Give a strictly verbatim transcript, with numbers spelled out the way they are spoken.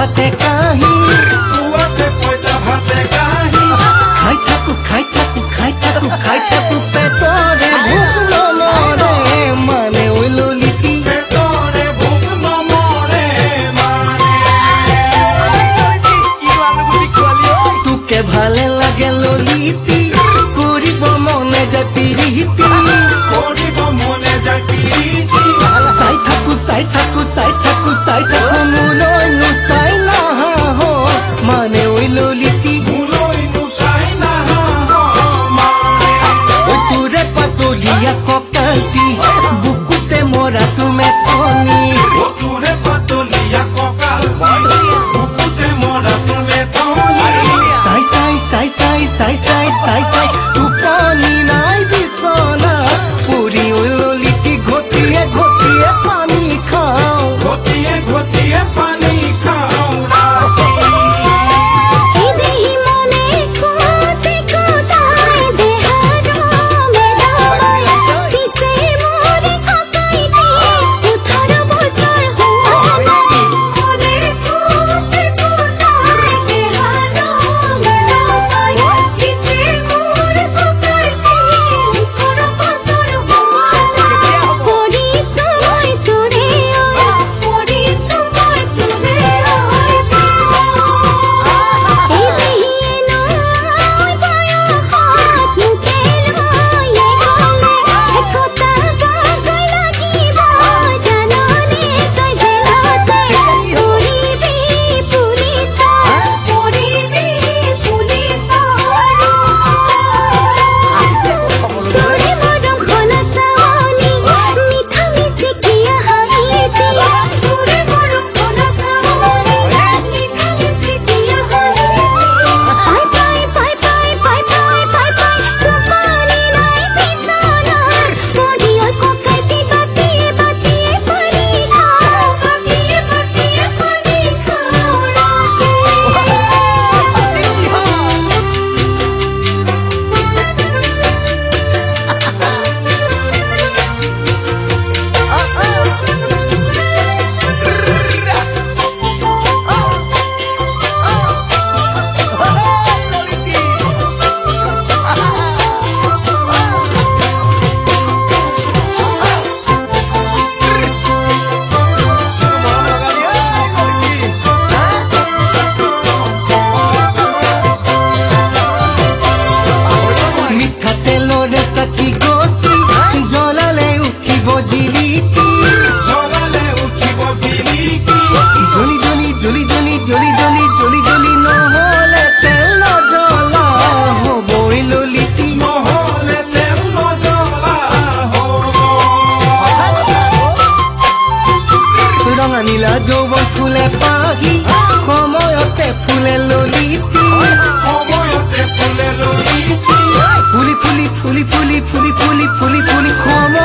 ভাতে কাহি পুৱাতে পইতা ভাতে কাহি খাই থাকো খাই থাকো খাই থাকো খাই থাকো পেটৰে ভোক নমৰে মানে ঐ ললিতি পেটৰে ভোক নমৰে মানে তোকে ভালে লাগে ললিতি কৰিব মনে যায় পিৰিতি কৰিব মনে যায় পিৰিতি চাই থাকো চাই থাকো চাই থাকো চাই থাকো মোলৈ নোচাই নাহা মানে ঐ ললিতি মোলৈ নোচাই নাহা ঐ তোৰে পাতলীয়া কঁকালটি বুকুতে মৰা তুমি কণী তোৰে পাতলীয়া কঁকাল বুকুতে মৰা তুমি টনি চাই চাই চাই চাই চাই চাই চাই চাই টোপনি নাই বিচনা পুৰি ঐ ললিতি ঘটিয়ে ঘটিয়ে পানী খাওঁ ঘটিয়ে ঘটিয়ে পানী খাওঁ চাকি গছি জ্বলালে উঠিব জিলিকি জ্বলালে উঠিব জিলিকি জ্বলি জ্বলি জ্বলি জ্বলি জ্বলি জ্বলি জ্বলি জ্বলি নহ'লে তেল নজ্বলা হ'বই ললিতি নহ'লে তেল নজ্বলা ৰঙা নীলা যৌৱন ফুলে পাহি সময়তে ফুলে ললিতি সময়তে ফুলে ললিতি ফুলি ফুলি ফুলি ফুলি ফুলি ফুলি ফুলি ফুলি সময়